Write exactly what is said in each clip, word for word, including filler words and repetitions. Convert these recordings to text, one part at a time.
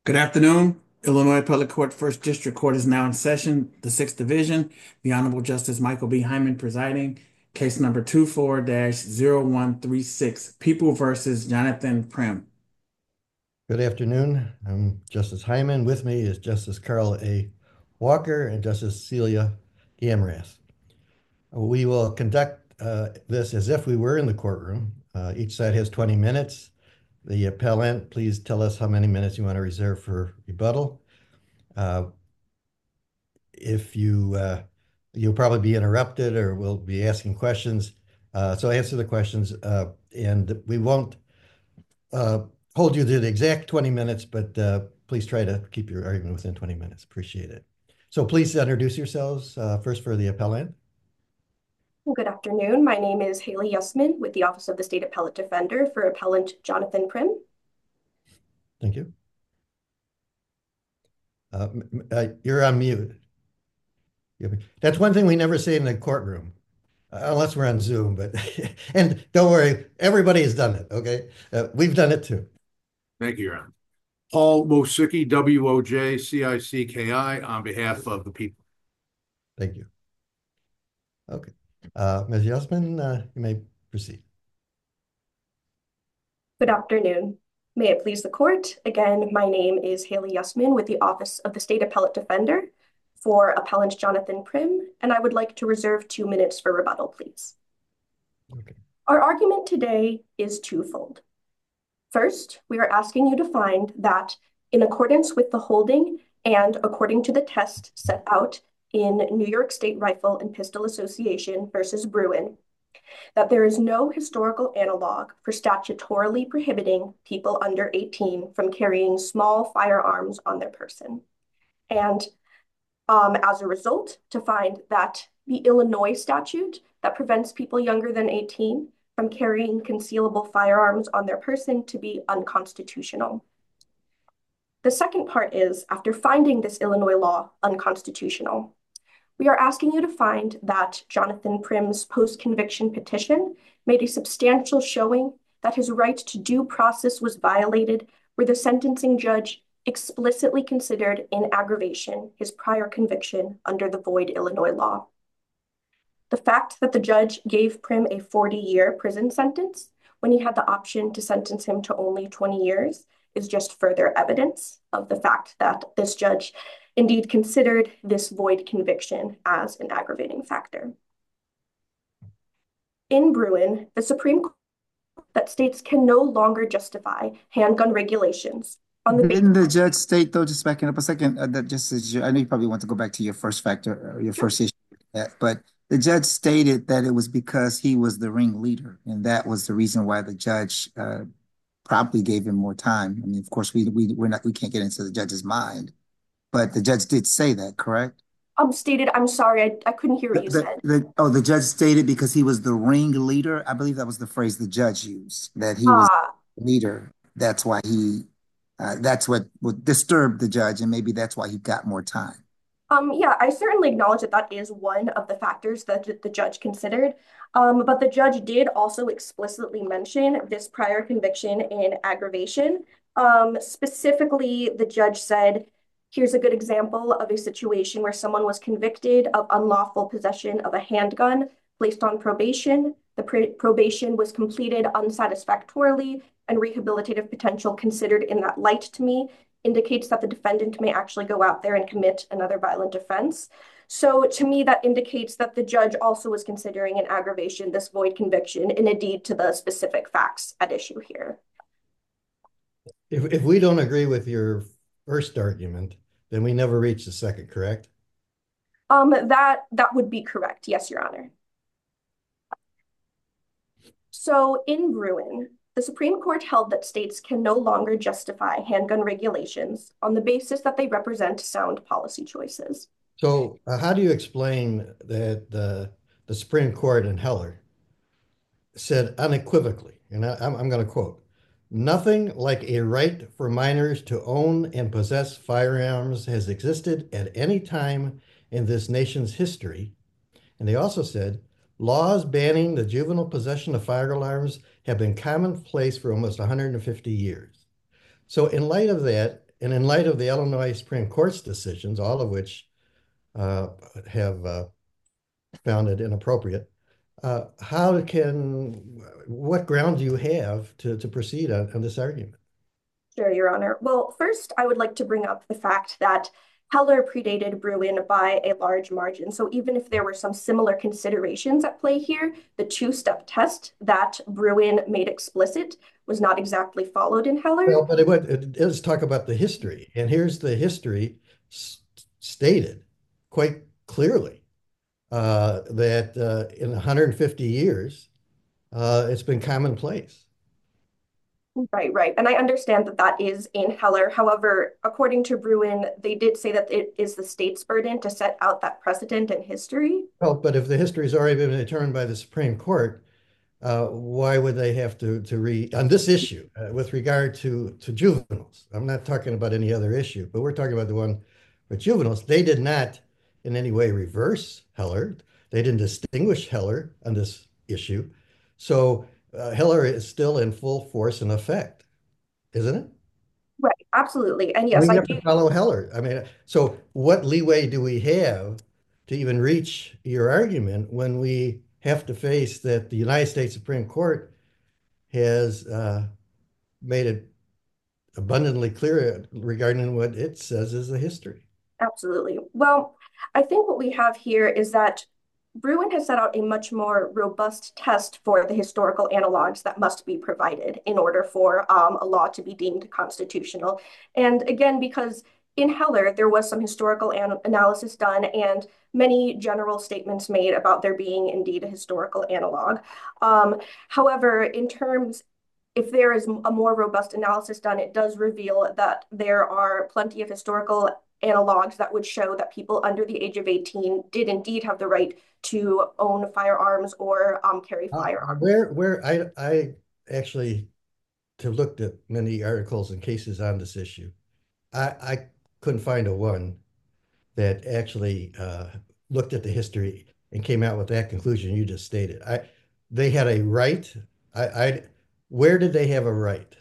Good afternoon. Illinois Appellate Court First District Court is now in session, the Sixth Division. The Honorable Justice Michael B. Hyman presiding. Case number two four zero one three six, People versus Jonathan Prim. Good afternoon. I'm Justice Hyman. With me is Justice Carl A. Walker and Justice Celia Gamrath. We will conduct uh, this as if we were in the courtroom. Uh, each side has twenty minutes. The appellant, please tell us how many minutes you want to reserve for rebuttal. Uh, if you, uh, you'll probably be interrupted or we'll be asking questions. Uh, so answer the questions uh, and we won't uh, hold you to the exact twenty minutes, but uh, please try to keep your argument within twenty minutes. Appreciate it. So please introduce yourselves uh, first for the appellant. Good afternoon. My name is Haley Yusman with the Office of the State Appellate Defender for Appellant Jonathan Prim. Thank you. Uh, uh, you're on mute. That's one thing we never say in the courtroom, uh, unless we're on Zoom. But and don't worry, everybody has done it. Okay, uh, we've done it too. Thank you, Your Honor. Paul Wojcicki, W O J C I C K I, on behalf of the people. Thank you. Okay. Uh, Miz Yusman, uh, you may proceed. Good afternoon. May it please the court. Again, my name is Haley Yusman with the Office of the State Appellate Defender for Appellant Jonathan Prim, and I would like to reserve two minutes for rebuttal, please. Okay. Our argument today is twofold. First, we are asking you to find that in accordance with the holding and according to the test set out in New York State Rifle and Pistol Association versus Bruin, that there is no historical analog for statutorily prohibiting people under eighteen from carrying small firearms on their person. And um, as a result, to find that the Illinois statute that prevents people younger than eighteen from carrying concealable firearms on their person to be unconstitutional. The second part is, after finding this Illinois law unconstitutional, we are asking you to find that Jonathan Prim's post-conviction petition made a substantial showing that his right to due process was violated, where the sentencing judge explicitly considered in aggravation his prior conviction under the void Illinois law. The fact that the judge gave Prim a forty-year prison sentence when he had the option to sentence him to only twenty years is just further evidence of the fact that this judge indeed considered this void conviction as an aggravating factor. In Bruin, the Supreme Court that states can no longer justify handgun regulations on the Didn't the judge state, though, just backing up a second, uh, that just as you, I know you probably want to go back to your first factor, or your Sure. first issue, with that, but the judge stated that it was because he was the ringleader, and that was the reason why the judge uh, probably gave him more time. I mean, of course, we we we're not we can't get into the judge's mind, but the judge did say that, correct? Um, stated, I'm sorry, I, I couldn't hear The, what you the, said. the, oh, the judge stated because he was the ringleader. I believe that was the phrase the judge used, that he was Uh, the leader. That's why he, uh, that's what would disturb the judge, and maybe that's why he got more time. Um, yeah, I certainly acknowledge that that is one of the factors that the judge considered. Um, but the judge did also explicitly mention this prior conviction in aggravation. Um, specifically, the judge said, here's a good example of a situation where someone was convicted of unlawful possession of a handgun, placed on probation. The pr probation was completed unsatisfactorily, and rehabilitative potential considered in that light to me indicates that the defendant may actually go out there and commit another violent offense. So to me, that indicates that the judge also was considering an aggravation, this void conviction, in a deed to the specific facts at issue here. If, if we don't agree with your first argument, then we never reach the second, correct? Um, that, that would be correct. Yes, Your Honor. So in Bruin, the Supreme Court held that states can no longer justify handgun regulations on the basis that they represent sound policy choices. So uh, how do you explain that the, the Supreme Court in Heller said unequivocally, and I, I'm, I'm going to quote, nothing like a right for minors to own and possess firearms has existed at any time in this nation's history. And they also said, laws banning the juvenile possession of firearms have been commonplace for almost one hundred fifty years. So in light of that, And in light of the Illinois Supreme Court's decisions, all of which uh, have uh, found it inappropriate, uh, how can, what ground do you have to, to proceed on, on this argument? Sure, Your Honor. Well, first, I would like to bring up the fact that Heller predated Bruen by a large margin. So even if there were some similar considerations at play here, the two-step test that Bruen made explicit was not exactly followed in Heller. Well, but it, would, it does talk about the history. And here's the history stated quite clearly uh, that uh, in one hundred fifty years, uh, it's been commonplace. Right, right. And I understand that that is in Heller. However, according to Bruen, they did say that it is the state's burden to set out that precedent in history. Well, but if the history has already been determined by the Supreme Court, uh, why would they have to to read on this issue uh, with regard to to juveniles? I'm not talking about any other issue, but we're talking about the one with juveniles. They did not in any way reverse Heller. They didn't distinguish Heller on this issue. So uh, Heller is still in full force and effect, isn't it? Right, absolutely. And yes, We I have do. to follow Heller. I mean, so what leeway do we have to even reach your argument when we have to face that the United States Supreme Court has uh, made it abundantly clear regarding what it says is the history? Absolutely. Well, I think what we have here is that Bruen has set out a much more robust test for the historical analogs that must be provided in order for um, a law to be deemed constitutional. And again, because in Heller, there was some historical an analysis done and many general statements made about there being indeed a historical analog. Um, however, in terms if there is a more robust analysis done, it does reveal that there are plenty of historical analogs that would show that people under the age of eighteen did indeed have the right to own firearms or um, carry Uh, firearms. where, where I, I actually have looked at many articles and cases on this issue. I, I couldn't find a one that actually uh, looked at the history and came out with that conclusion you just stated. I, they had a right. I, I, where did they have a right?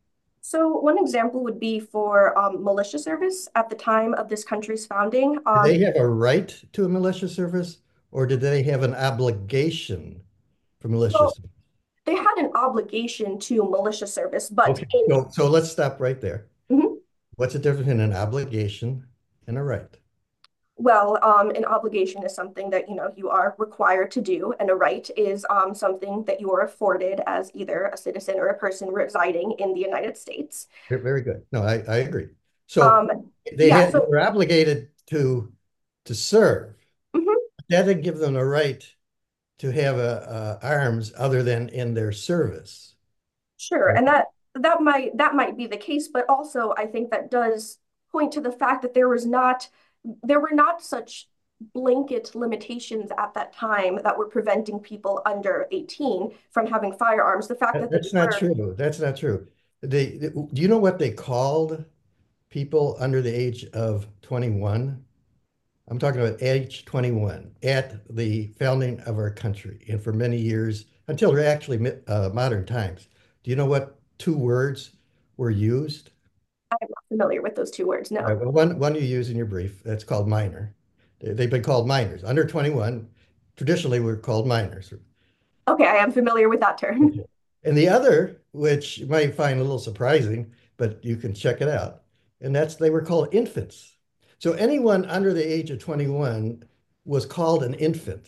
So one example would be for um, militia service at the time of this country's founding. Did Um, they have a right to a militia service, or did they have an obligation for militia well, service? they had an obligation to militia service, but Okay, in, so, so let's stop right there. Mhm. What's the difference in an obligation and a right? Well, um, an obligation is something that, you know, you are required to do, and a right is um, something that you are afforded as either a citizen or a person residing in the United States. Very good. No, I, I agree. So Um, they yeah, had, they so were obligated to to serve. mhm, That didn't give them a right to have a, uh, arms other than in their service. sure, Right? and that that might that might be the case, but also I think that does point to the fact that there was not there were not such blanket limitations at that time that were preventing people under eighteen from having firearms. The fact that they That's not were true. That's not true. They, they- do you know what they called people under the age of twenty-one? I'm talking about age twenty-one at the founding of our country and for many years until actually uh, modern times. Do you know what two words were used? I'm not familiar with those two words, All right, no. well, one, one you use in your brief, that's called minor. They- They've been called minors. Under twenty-one, traditionally we're called minors. Okay, I am familiar with that term. And the other, which you might find a little surprising, but you can check it out, and that's they were called infants. So anyone under the age of twenty-one was called an infant.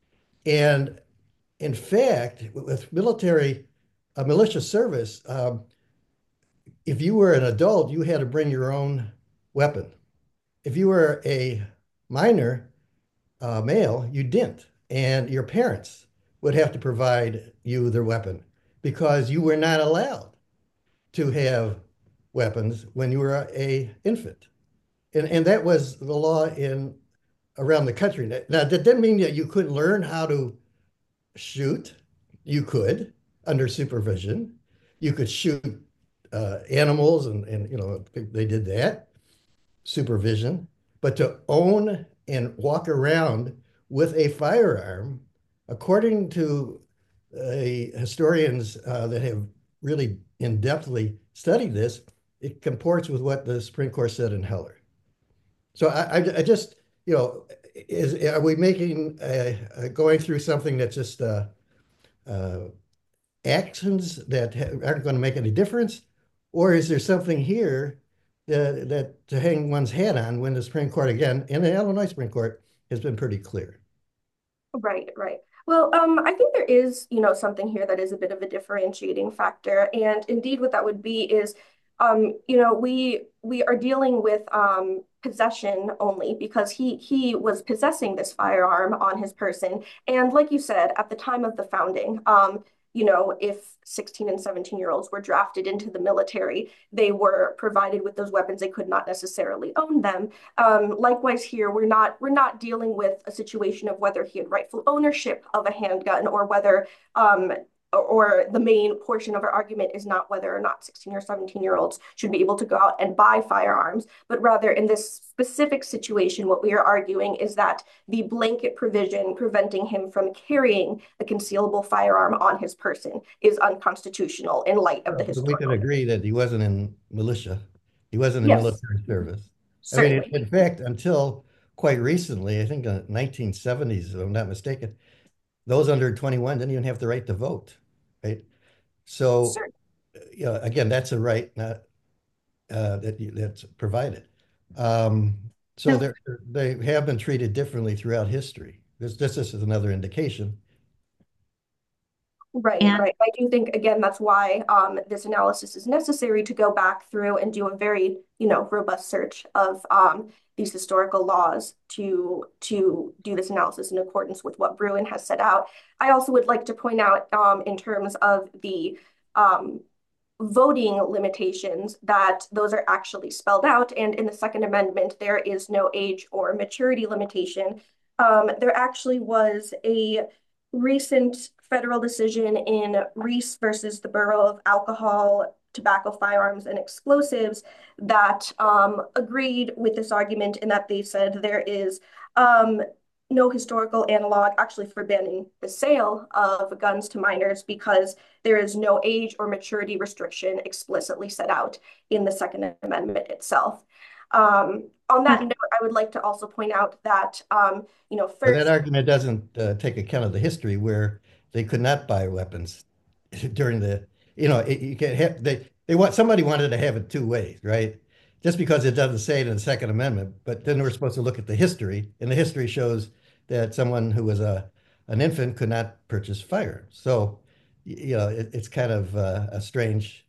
And in fact, with military, uh, militia service, um, if you were an adult, you had to bring your own weapon. If you were a minor uh, male, you didn't. And your parents would have to provide you their weapon because you were not allowed to have weapons when you were a, a infant. And, and that was the law in around the country. Now, that didn't mean that you couldn't learn how to shoot. You could under supervision. You could shoot uh, animals, and, and you know they did that supervision. But to own and walk around with a firearm, according to uh, historians uh, that have really in-depthly studied this, it comports with what the Supreme Court said in Heller. So I, I, I just, you know, is are we making uh, uh, going through something that's just uh, uh, actions that aren't going to make any difference, or is there something here that that to hang one's hat on when the Supreme Court again, in the Illinois Supreme Court, has been pretty clear? Right, right. Well, um, I think there is, you know, something here that is a bit of a differentiating factor. And indeed, what that would be is, um, you know, we we are dealing with um, possession only because he he was possessing this firearm on his person. And like you said, at the time of the founding, um, you know, if sixteen and seventeen year olds were drafted into the military, they were provided with those weapons. They could not necessarily own them. Um, likewise here, we're not we're not dealing with a situation of whether he had rightful ownership of a handgun or whether um, or the main portion of our argument is not whether or not sixteen or seventeen year olds should be able to go out and buy firearms, but rather in this specific situation, what we are arguing is that the blanket provision preventing him from carrying a concealable firearm on his person is unconstitutional in light of the So we can historical. agree that he wasn't in militia. He wasn't in Yes, military service. I mean, certainly. in fact, until quite recently, I think the nineteen seventies, if I'm not mistaken, those under twenty-one didn't even have the right to vote, right? So, Certainly. you know, again, that's a right not uh, that you, that's provided. Um, so No. they're, they have been treated differently throughout history. This, this is another indication. Right, And right. I do think, again, that's why um, this analysis is necessary to go back through and do a very, you know, robust search of um, these historical laws to to do this analysis in accordance with what Bruen has set out. I also would like to point out um, in terms of the um, voting limitations that those are actually spelled out. And in the Second Amendment, there is no age or maturity limitation. Um, there actually was a recent federal decision in Reese versus the Borough of Alcohol, Tobacco, Firearms, and Explosives that um, agreed with this argument in that they said there is um, no historical analog actually for banning the sale of guns to minors because there is no age or maturity restriction explicitly set out in the Second Amendment itself. Um, on that note, I would like to also point out that, um, you know, But that first, argument doesn't uh, take account of the history where they could not buy weapons during the, you know, it, you can't have, they, they want, somebody wanted to have it two ways, right? Just because it doesn't say it in the Second Amendment, but then we're supposed to look at the history, and the history shows that someone who was a, an infant could not purchase firearms. So, you know, it, it's kind of uh, a strange,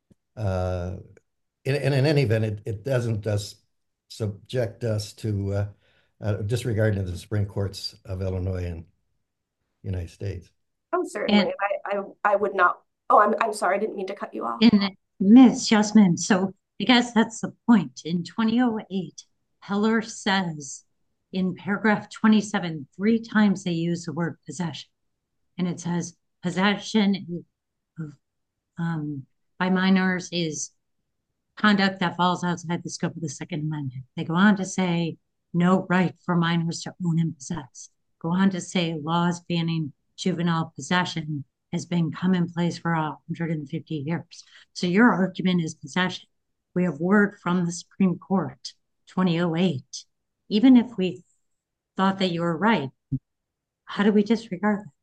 uh, and, and in any event, it, it doesn't just subject us to uh, uh, disregarding the Supreme Courts of Illinois and United States. oh, certainly, I, I, I would not, oh, I'm, I'm sorry, I didn't mean to cut you off. and Miz Jasmine, so I guess that's the point. In twenty oh eight, Heller says in paragraph twenty-seven, three times they use the word possession. And it says possession of, um, by minors is conduct that falls outside the scope of the Second Amendment. They go on to say no right for minors to own and possess. Go on to say laws banning juvenile possession has been commonplace for one hundred fifty years. So your argument is possession. We have word from the Supreme Court, twenty oh eight. Even if we thought that you were right, how do we disregard that?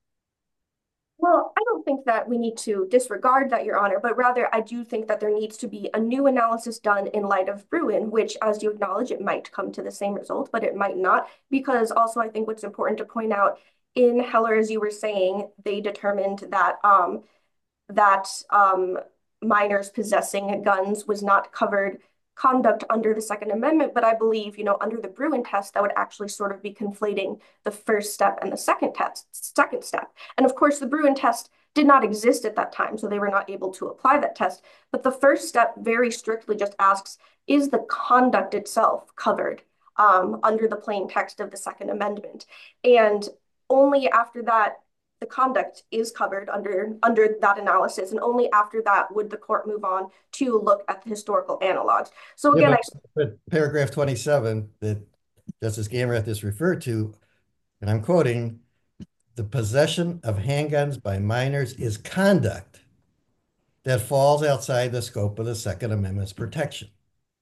Well, I don't think that we need to disregard that, Your Honor, but rather I do think that there needs to be a new analysis done in light of Bruen, which, as you acknowledge, it might come to the same result, but it might not, because also I think what's important to point out in Heller, as you were saying, they determined that um, that um, minors possessing guns was not covered conduct under the Second Amendment, but I believe, you know, under the Bruen test, that would actually sort of be conflating the first step and the second test, second step. And of course, the Bruen test did not exist at that time, so they were not able to apply that test. But the first step very strictly just asks, is the conduct itself covered um, under the plain text of the Second Amendment? And only after that, the conduct is covered under under that analysis, and only after that would the court move on to look at the historical analogs. So again, Yeah, I but, but paragraph twenty-seven that Justice Gamrath is referred to, and I'm quoting, the possession of handguns by minors is conduct that falls outside the scope of the Second Amendment's protection.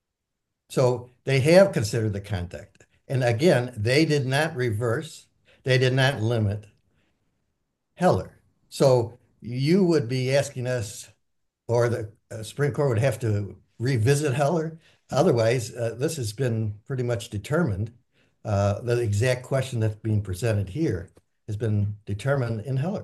So they have considered the context. And again, they did not reverse, they did not limit Heller. So you would be asking us, or the uh, Supreme Court would have to revisit Heller. Otherwise, uh, this has been pretty much determined. Uh, the exact question that's being presented here has been determined in Heller.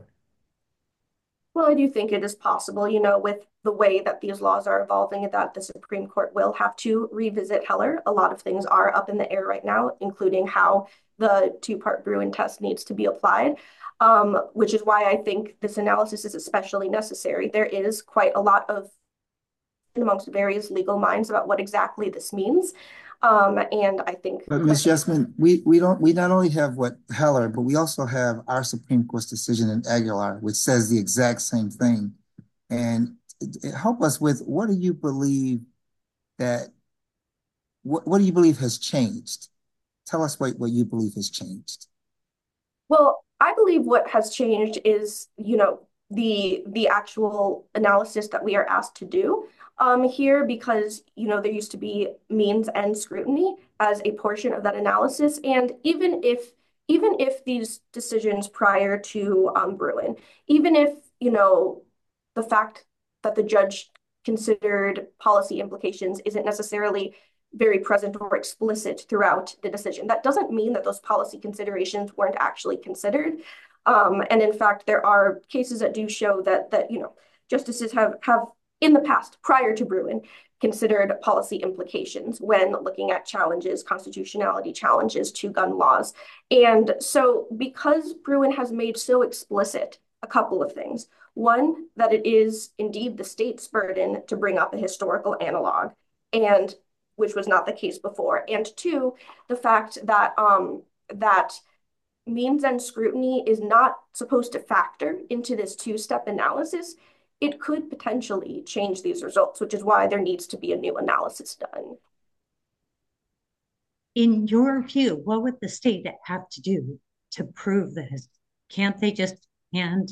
Well, I do think it is possible, you know, with the way that these laws are evolving, that the Supreme Court will have to revisit Heller. A lot of things are up in the air right now, including how the two-part Bruin test needs to be applied, um, which is why I think this analysis is especially necessary. There is quite a lot of amongst various legal minds about what exactly this means. Um, and I think, but Miz Jessamine, we we don't we not only have what Heller, but we also have our Supreme Court's decision in Aguilar, which says the exact same thing. And it, it help us with, what do you believe that what what do you believe has changed? Tell us what what you believe has changed. Well, I believe what has changed is, you know, the the actual analysis that we are asked to do um, here, because, you know, there used to be means and scrutiny as a portion of that analysis. And even if even if these decisions prior to um, Bruin, even if, you know, the fact that the judge considered policy implications isn't necessarily very present or explicit throughout the decision, that doesn't mean that those policy considerations weren't actually considered. Um, and in fact, there are cases that do show that that you know justices have have in the past, prior to Bruin, considered policy implications when looking at challenges, constitutionality challenges to gun laws. And so, because Bruin has made so explicit a couple of things: one, that it is indeed the state's burden to bring up a historical analog, and which was not the case before; and two, the fact that um, that means and scrutiny is not supposed to factor into this two-step analysis, it could potentially change these results, which is why there needs to be a new analysis done. In your view, what would the state have to do to prove this? Can't they just hand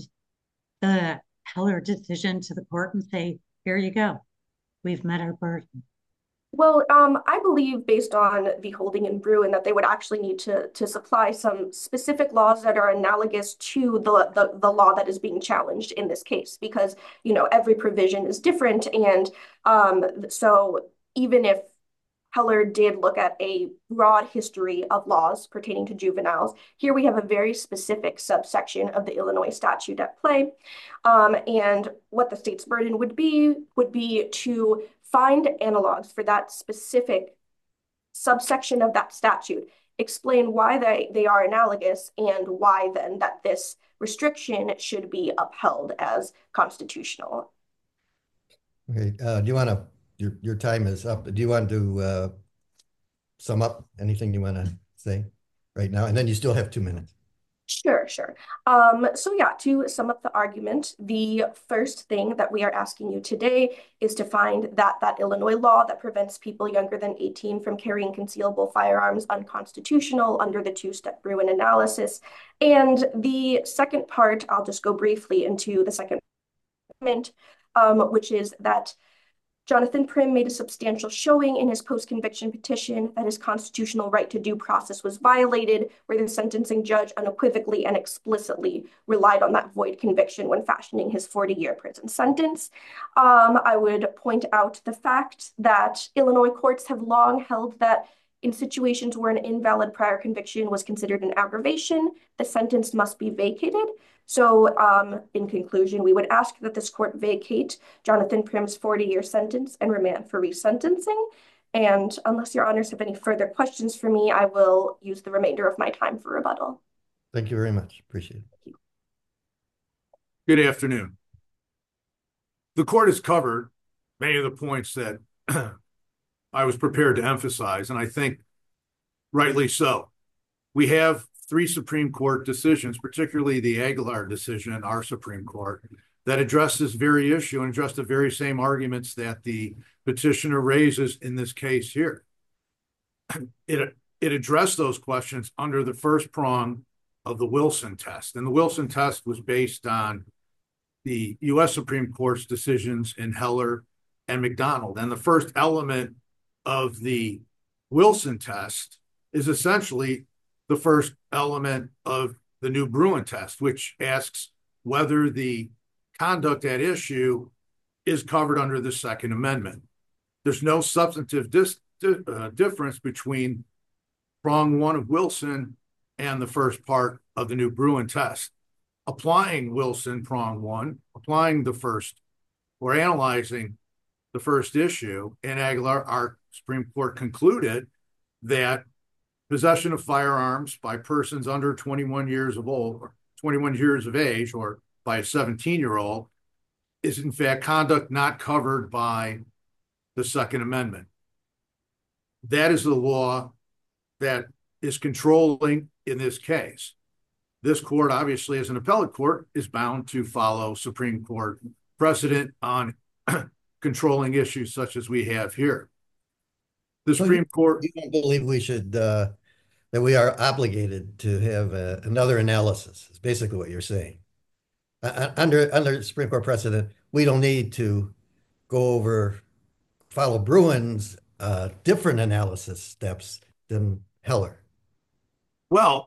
the Heller decision to the court and say, here you go, we've met our burden? Well, um, I believe, based on the holding in Bruin, that they would actually need to to supply some specific laws that are analogous to the, the the law that is being challenged in this case, because, you know, every provision is different, and um, so even if Heller did look at a broad history of laws pertaining to juveniles, here we have a very specific subsection of the Illinois statute at play, um, and what the state's burden would be would be to find analogs for that specific subsection of that statute, explain why they, they are analogous, and why then that this restriction should be upheld as constitutional. Okay, uh, do you want to, your, your time is up. Do you want to uh, sum up anything you want to say right now? And then you still have two minutes. Sure, sure. Um, so yeah, to sum up the argument, the first thing that we are asking you today is to find that that Illinois law that prevents people younger than eighteen from carrying concealable firearms unconstitutional under the two-step Bruin analysis. And the second part, I'll just go briefly into the second argument, um, which is that Jonathan Prim made a substantial showing in his post-conviction petition that his constitutional right to due process was violated, where the sentencing judge unequivocally and explicitly relied on that void conviction when fashioning his forty-year prison sentence. Um, I would point out the fact that Illinois courts have long held that in situations where an invalid prior conviction was considered an aggravation, the sentence must be vacated. So um, in conclusion, we would ask that this court vacate Jonathan Prim's forty-year sentence and remand for resentencing. And unless your honors have any further questions for me, I will use the remainder of my time for rebuttal. Thank you very much. Appreciate it. Good afternoon. The court has covered many of the points that I was prepared to emphasize, and I think rightly so. We have three Supreme Court decisions, particularly the Aguilar decision, our Supreme Court, that address this very issue and address the very same arguments that the petitioner raises in this case here. It, it addressed those questions under the first prong of the Wilson test. And the Wilson test was based on the U S Supreme Court's decisions in Heller and McDonald. And the first element of the Wilson test is essentially the first element of the new Bruen test, which asks whether the conduct at issue is covered under the Second Amendment. There's no substantive dis- uh, difference between prong one of Wilson and the first part of the new Bruen test. Applying Wilson prong one, applying the first, or analyzing the first issue in Aguilar, our Supreme Court concluded that possession of firearms by persons under twenty-one years of old, or twenty-one years of age, or by a seventeen-year-old, is in fact conduct not covered by the Second Amendment. That is the law that is controlling in this case. This court, obviously, as an appellate court, is bound to follow Supreme Court precedent on controlling issues such as we have here. The So Supreme you, Court... you don't believe we should, uh, that we are obligated to have uh, another analysis, is basically what you're saying. Uh, under, under Supreme Court precedent, we don't need to go over, follow Bruin's uh, different analysis steps than Heller. Well,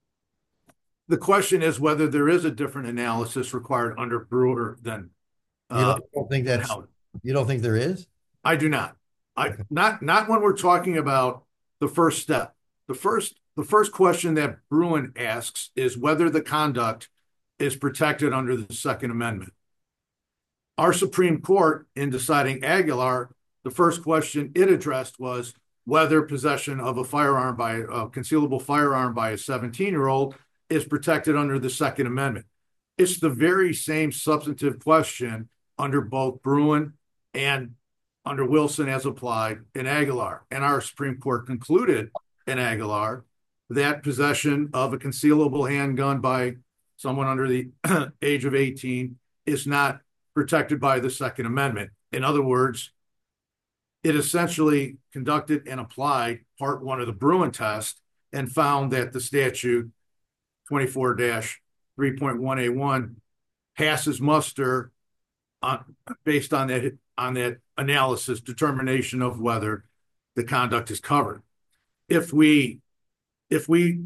the question is whether there is a different analysis required under Brewer than uh, you don't, don't think that's Heller. You don't think there is? I do not. I Okay. not not when we're talking about the first step. The first the first question that Bruen asks is whether the conduct is protected under the Second Amendment. Our Supreme Court, in deciding Aguilar, the first question it addressed was whether possession of a firearm by a concealable firearm by a seventeen-year-old is protected under the Second Amendment. It's the very same substantive question under both Bruen and under Wilson as applied in Aguilar. And our Supreme Court concluded in Aguilar that possession of a concealable handgun by someone under the age of eighteen is not protected by the Second Amendment. In other words, it essentially conducted and applied part one of the Bruen test and found that the statute twenty-four dash three point one A one passes muster on, based on that, on that analysis determination of whether the conduct is covered. If we, if we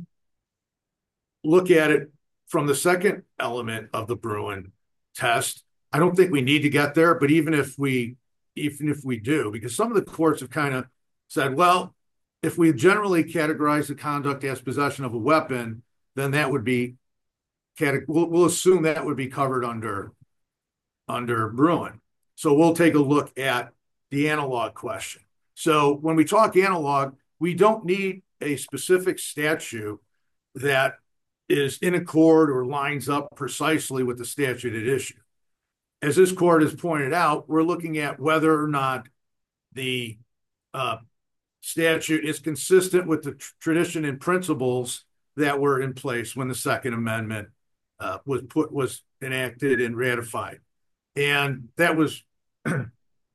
look at it from the second element of the Bruen test, I don't think we need to get there, but even if we, even if we do, because some of the courts have kind of said, well, if we generally categorize the conduct as possession of a weapon, then that would be, we'll, we'll assume that would be covered under, under Bruen. So we'll take a look at the analog question. So when we talk analog, we don't need a specific statute that is in accord or lines up precisely with the statute at issue. As this court has pointed out, we're looking at whether or not the uh, statute is consistent with the tr- tradition and principles that were in place when the Second Amendment uh, was put was enacted and ratified. And that was that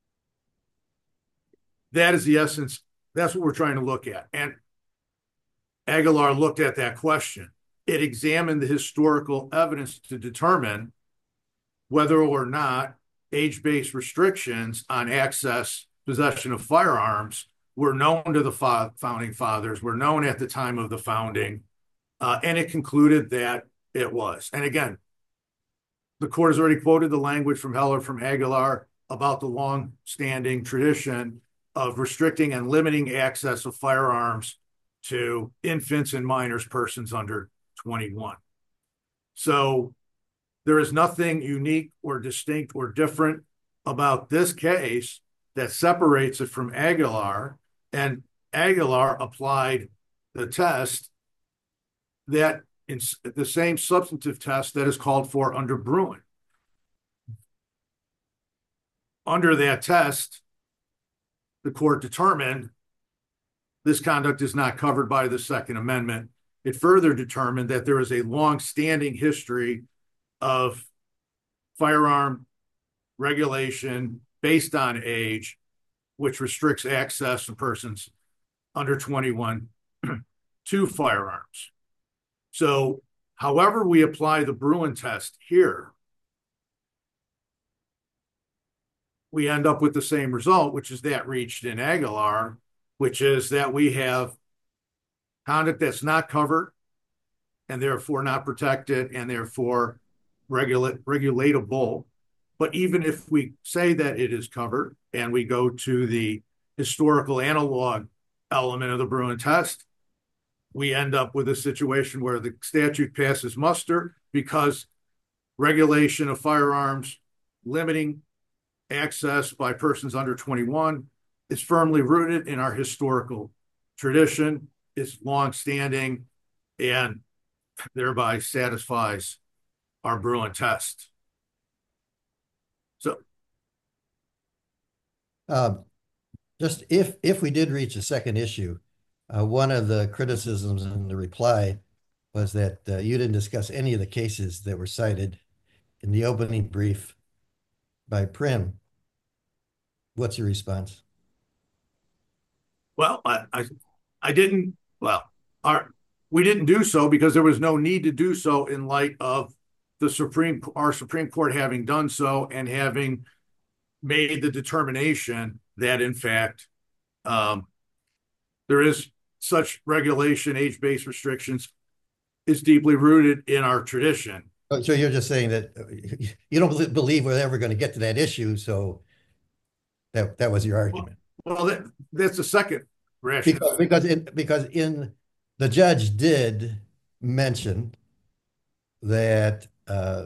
is the essence. That's what we're trying to look at. And Aguilar looked at that question. It examined the historical evidence to determine whether or not age-based restrictions on access, possession of firearms were known to the fa- founding fathers, were known at the time of the founding, uh, and it concluded that it was. And again, the court has already quoted the language from Heller from Aguilar about the long-standing tradition of restricting and limiting access of firearms to infants and minors, persons under twenty-one. So there is nothing unique or distinct or different about this case that separates it from Aguilar, and Aguilar applied the test that in the same substantive test that is called for under Bruen. Under that test, the court determined this conduct is not covered by the Second Amendment. It further determined that there is a long-standing history of firearm regulation based on age, which restricts access to persons under twenty-one to firearms. So however we apply the Bruen test here, we end up with the same result, which is that reached in Aguilar, which is that we have conduct that's not covered and therefore not protected and therefore regulate, regulatable. But even if we say that it is covered and we go to the historical analog element of the Bruin test, we end up with a situation where the statute passes muster because regulation of firearms limiting access by persons under twenty-one is firmly rooted in our historical tradition, is longstanding, and thereby satisfies our Bruin test. So, um, just if if we did reach a second issue, uh, one of the criticisms in the reply was that uh, you didn't discuss any of the cases that were cited in the opening brief by Prim. What's your response? Well, I, I, I didn't, well, our, we didn't do so because there was no need to do so in light of the Supreme, our Supreme Court having done so and having made the determination that in fact, um, there is such regulation, age-based restrictions is deeply rooted in our tradition. So you're just saying that you don't believe we're ever going to get to that issue, so that that was your argument. Well, well that, that's the second rationale. Because because in, because in the judge did mention that uh,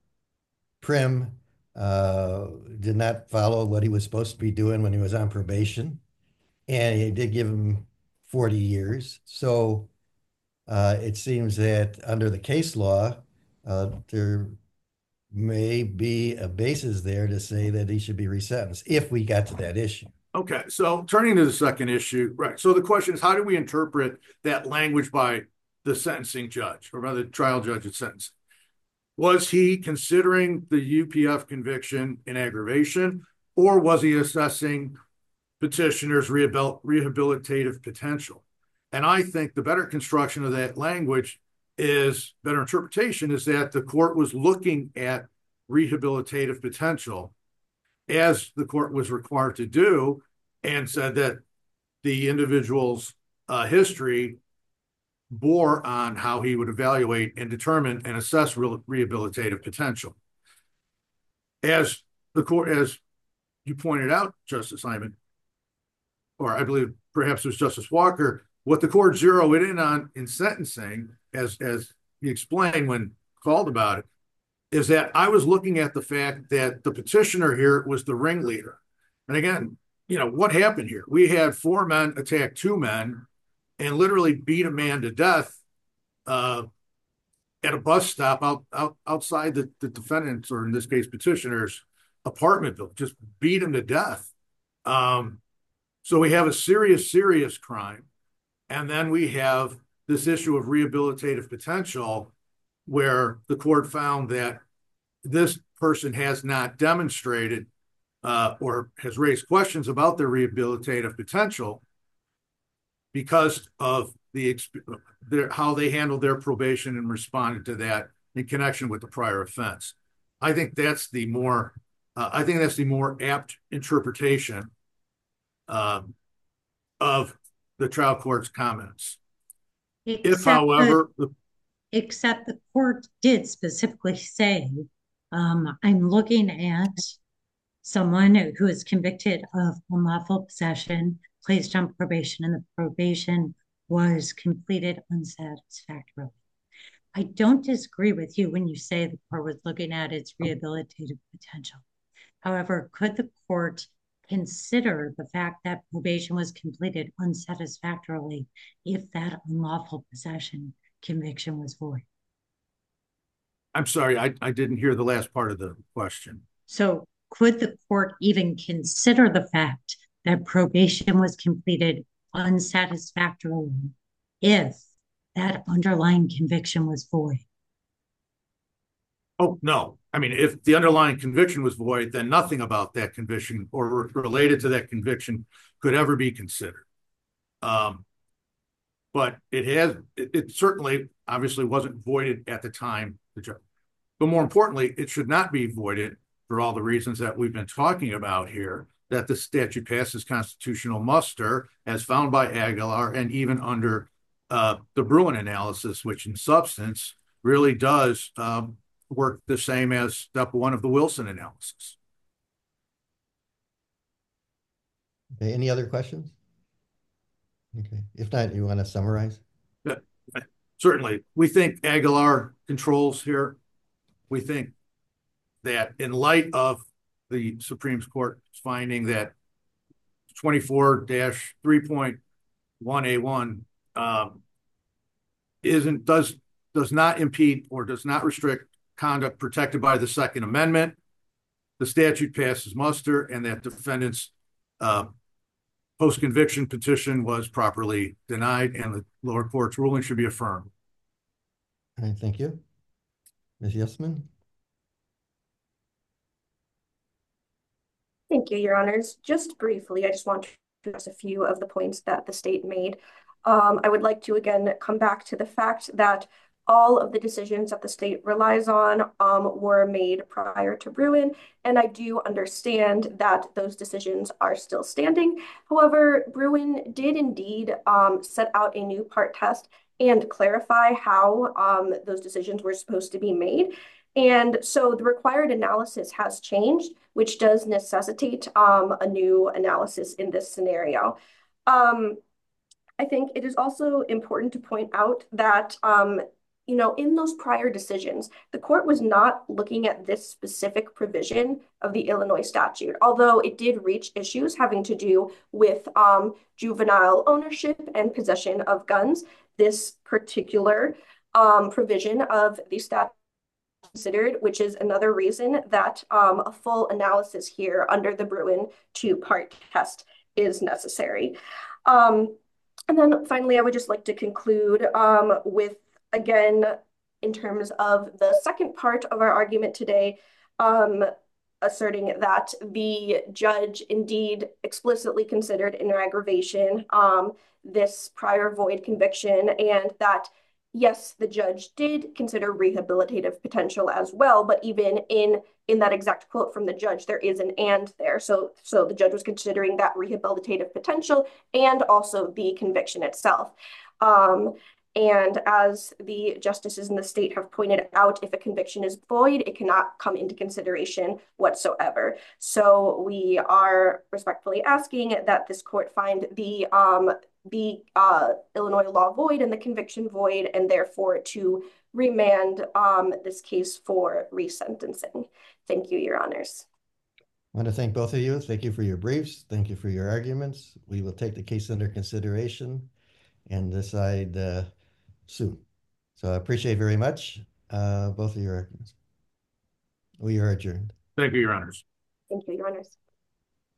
Prim uh, did not follow what he was supposed to be doing when he was on probation, and he did give him forty years. So uh, it seems that under the case law, uh, there may be a basis there to say that he should be resentenced if we got to that issue. Okay, so turning to the second issue, right? So the question is, how do we interpret that language by the sentencing judge or by the trial judge at sentencing? Was he considering the U P F conviction in aggravation, or was he assessing petitioner's rehabil- rehabilitative potential? And I think the better construction of that language is, better interpretation is that the court was looking at rehabilitative potential as the court was required to do, and said that the individual's uh, history bore on how he would evaluate and determine and assess re- rehabilitative potential. As the court, as you pointed out, Justice Hyman, or I believe perhaps it was Justice Walker, what the court zeroed in on in sentencing, as, as he explained when called about it, is that I was looking at the fact that the petitioner here was the ringleader. And again, you know, what happened here? We had four men attack two men and literally beat a man to death uh, at a bus stop out, out outside the, the defendant's, or in this case, petitioner's apartment building, just beat him to death. Um, so we have a serious, serious crime. And then we have this issue of rehabilitative potential, where the court found that this person has not demonstrated uh, or has raised questions about their rehabilitative potential because of the their, how they handled their probation and responded to that in connection with the prior offense. I think that's the more, uh, I think that's the more apt interpretation um, of the trial court's comments. Except if, however, the, except the court did specifically say, um, I'm looking at someone who is convicted of unlawful possession, placed on probation, and the probation was completed unsatisfactorily. I don't disagree with you when you say the court was looking at its rehabilitative potential. However, could the court consider the fact that probation was completed unsatisfactorily if that unlawful possession conviction was void? I'm sorry, I, I didn't hear the last part of the question. So could the court even consider the fact that probation was completed unsatisfactorily if that underlying conviction was void? Oh, no. I mean, if the underlying conviction was void, then nothing about that conviction or re- related to that conviction could ever be considered. Um, but it has, it, it certainly obviously wasn't voided at the time. But more importantly, it should not be voided for all the reasons that we've been talking about here, that the statute passes constitutional muster as found by Aguilar and even under uh, the Bruen analysis, which in substance really does um, work the same as step one of the Wilson analysis. Okay, any other questions? Okay, if not, you want to summarize? Yeah, certainly. We think Aguilar controls here. We think that in light of the Supreme Court's finding that twenty-four dash three point one A one um, isn't does does not impede or does not restrict conduct protected by the Second Amendment, the statute passes muster, and that defendant's uh, post-conviction petition was properly denied, and the lower court's ruling should be affirmed. All right, thank you. Miz Yesman? Thank you, Your Honors. Just briefly, I just want to address a few of the points that the state made. Um, I would like to again come back to the fact that all of the decisions that the state relies on um, were made prior to Bruen, and I do understand that those decisions are still standing. However, Bruen did indeed um, set out a new part test and clarify how um, those decisions were supposed to be made. And so the required analysis has changed, which does necessitate um, a new analysis in this scenario. Um, I think it is also important to point out that, um, you know, in those prior decisions, the court was not looking at this specific provision of the Illinois statute, although it did reach issues having to do with um, juvenile ownership and possession of guns. This particular um, provision of the statute considered, which is another reason that um, a full analysis here under the Bruen two-part test is necessary. Um, and then finally, I would just like to conclude um, with, again, in terms of the second part of our argument today, um, asserting that the judge indeed explicitly considered in aggravation um, this prior void conviction, and that yes, the judge did consider rehabilitative potential as well, but even in in that exact quote from the judge, there is an and there. So, so the judge was considering that rehabilitative potential and also the conviction itself. Um, and as the justices in the state have pointed out, if a conviction is void, it cannot come into consideration whatsoever. So we are respectfully asking that this court find the um, the uh, Illinois law void and the conviction void, and therefore to remand um, this case for resentencing. Thank you, Your Honors. I want to thank both of you. Thank you for your briefs. Thank you for your arguments. We will take the case under consideration and decide uh, soon. So I appreciate very much uh, both of your arguments. We are adjourned. Thank you, Your Honors. Thank you, Your Honors.